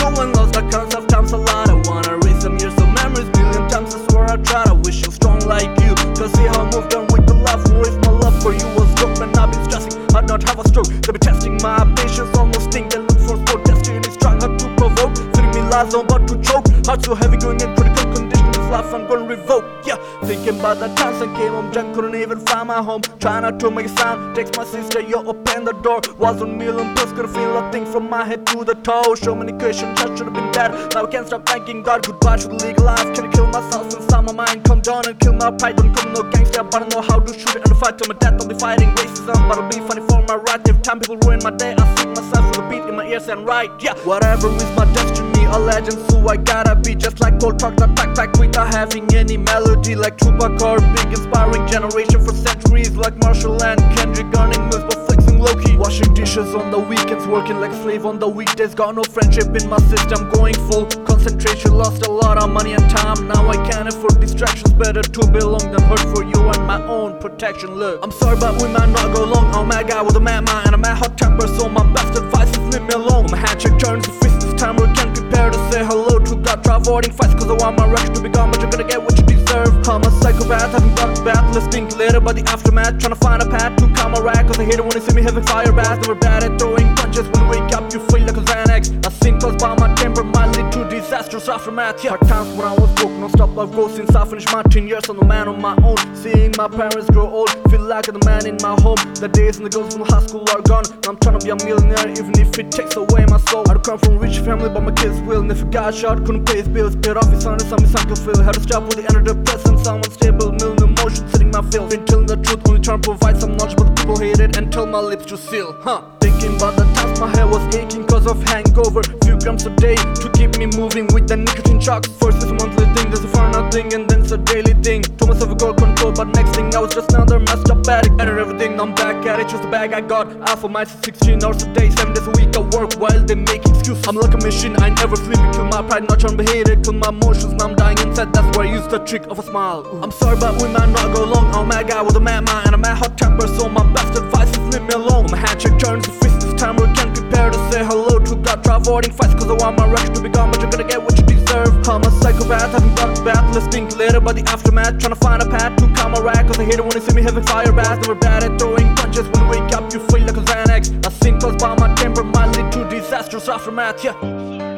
one lost the counts of times a lot. I wanna erase some years of memories, million times I swear I tried. I wish you strong like you, cause see how I moved on with the love. What if my love for you was dope and I've been stressing, I'd not have a stroke. They be testing my patience, almost think they look for sport. Destiny is trying hard to provoke, feeding me lies I'm about to choke. Heart so heavy going in critical condition, this life I'm gonna revoke. Yeah, thinking about the times I came home drunk, couldn't even find my home. Trying not to make a sound, text my sister, yo, open the door. Was on million plus, couldn't feel a thing from my head to the toe. So many questions, I should've been dead. Now I can't stop thanking God. Goodbye to the legal life. Trying to kill myself inside my mind. Come down and kill my pride. Don't come no gangster, but I know how to shoot it and fight. Till my death, I'll be fighting racism, but I'll be funny for my right. If time people ruin my day, I sing myself with a beat in my ears and write. Yeah, whatever is my destiny, a legend, so I gotta be just like Cold Talk, not backpack without having any melody. Like Tupac or big inspiring generation for centuries. Like Marshall and Kendrick, earning moves but flexing low-key. Washing dishes on the weekends, working like slave on the weekdays. Got no friendship in my system, going full concentration. Lost a lot of money and time, now I can't afford distractions. Better to belong than hurt for you and my own protection. Look, I'm sorry but we might not go long. I'm a mad guy with a mad mind and a mad hot temper, so my best advice is leave me alone. My handshake turns to fist this time, we can't prepare to say hello to God. Try avoiding fights cause I want my record to be gone, but you're gonna get what you deserve. I'm a psychopath, haven't got bad, let's think later about the aftermath. Trying to find a path to counteract, cause I hate it when you see me having fire baths. Never bad at throwing punches, when you wake up you feel like a Xanax. I think cause by my temper might lead to disastrous aftermath. Yeah, hard times when I was broke, non-stop life goes since I finished my 10 years. I'm a man on my own, seeing my parents grow old, feel like I'm the man in my home. The days and the girls from high school are gone, now I'm trying to be a millionaire even if it takes away my soul. I don't come from a rich family but my kids will, and if a guy shot couldn't pay his bills, paid off his son and some his uncle Phil. Had to stop with the antidepressant, someone stable, million emotions sitting my feels. Been telling the truth, only trying to provide some knowledge, but the people hate it and tell my lips to seal. Thinking about the times my hair was aching cause of hangover. Few grams a day to keep me moving with the nicotine shocks. First it's a monthly thing, there's a for nothing, and then it's a daily thing. Told myself I got control, but next thing I was just another messed up addict. Entered everything, now I'm back at it, just the bag I got. Alpha mice 16 hours a day, 7 days a week I work while they make excuses. I'm like a machine, I never sleep. Kill my pride, not trying to be hated. Kill my emotions, now I'm dying inside, that's where I use the trick of a smile. I'm sorry but we might not go long. I'm a mad guy with a mad mind and a mad hot temper, so my best advice is leave me alone. My handshake turns to fist this time, we can't prepare to say hello to God. Try avoiding fights cause I want my record to be gone, but you're gonna get what you deserve. I'm a psychopath, haven't got bad, let's think later about the aftermath. Trying to find a path to counteract, cause I hate it when you see me having fire baths. Never bad at throwing punches, when you wake up you feel like a Xanax. I think cause by my temper might lead to disastrous aftermath. Yeah.